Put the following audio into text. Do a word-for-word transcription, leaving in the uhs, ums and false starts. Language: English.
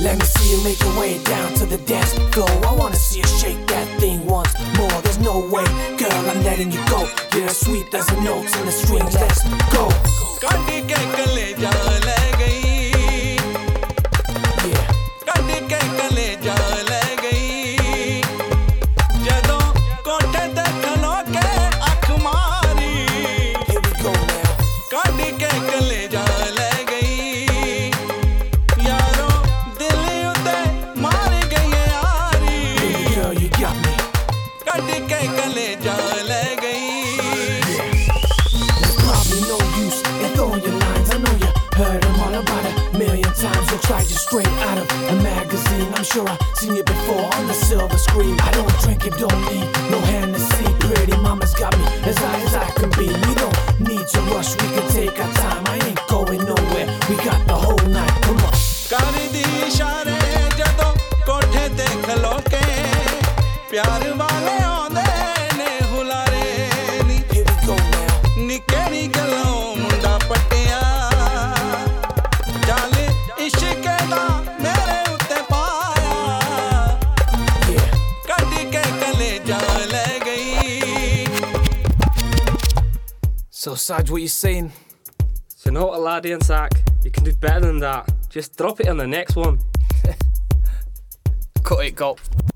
Let me see you make your way down to the dance floor. I wanna see you shake that thing once more. There's no way, girl, I'm letting you go. You're as sweet as the notes and the strings. Let's go. काटी के कलेजा ले गई, Yeah. काटी के कलेजा ले गई, जदों कोठे ते खलो के अख मारी। Here we go now. काटी के कलेजा ले गई, यारो दिल उते मार गई यारी। Baby girl, you got me. काटी के कलेजा ले गई। Probably no use in throwing your lines. I know you heard them all about a million times. Looks like you're straight out of a magazine. I'm sure I've seen you before on the silver screen. I don't drink it, don't need no Hennessy. Pretty mama's got me as high as I can be. We don't need to rush, we can take our time. I ain't going nowhere, we got the whole night. Come on. कर दी इशारे जदों कोठे ते खलो के, प्यार वाले आंदे ने हुलारे नी। Here we go now. नी केड़ी गल्लों मुंडा पट्टिया, जाल इश्क दा मेरे उत्ते पाया। Yeah. काटी के कलेजा ले गई। So Saj, what you saying? So not a laddie and sack. You can do better than that. Just drop it in the next one. Cut it, go.